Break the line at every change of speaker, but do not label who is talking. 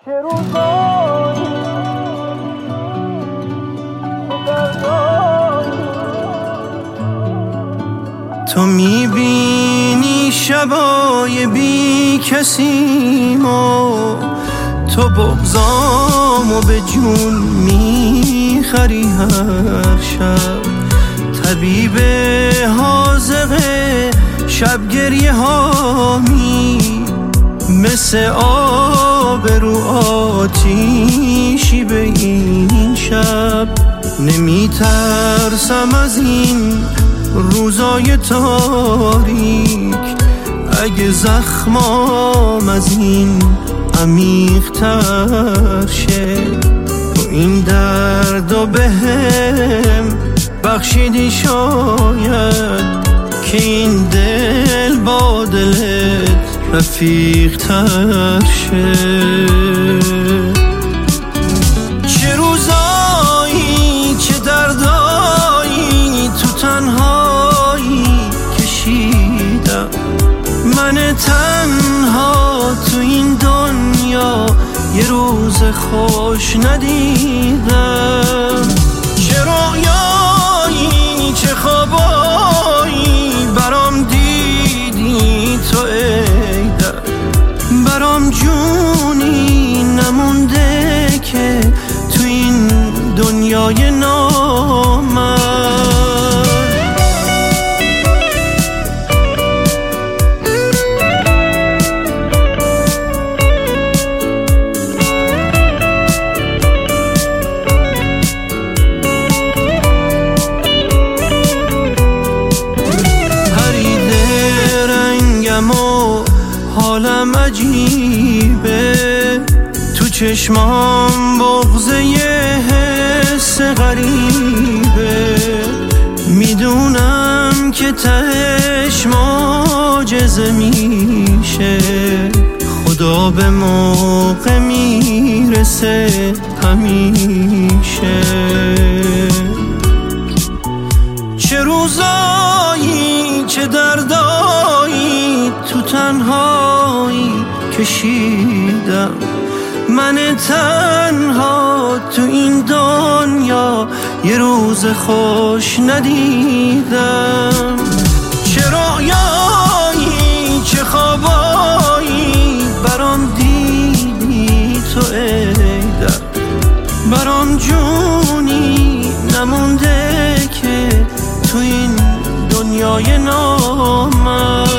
تو میبینی شبای بی کسیمو، تو بغضامو به جون میخری هر شب. طبیب حاذقه شب گریه هامی، مثل آب رو آتیشی به این شب. نمیترسم از این روزای تاریک، اگه زخمام از این عمیق تر شه. تو این دردو بهم بخشیدی شاید، که این دل با دلت رفیق تر شه. چه روزایی چه دردایی تو تنهایی کشیدم، من تنها تو این دنیا یه روز خوش ندیدم. چه رویایی چه خوابایی برام دیدی تو ای در، برام جونی نمونده که تو این دنیای نامرد. حالم عجیبه، تو چشمام بغضه یه حس غریبه. میدونم که تهش معجزه میشه، خدا به موقع میرسه همیشه. چه روزایی چه دردایی تو تنهایی کشیدم، من تنها تو این دنیا یه روز خوش ندیدم. چه رویایی چه خوابایی برام دیدی تو ای در، برام جونی نمونده که تو این دنیای نامرد.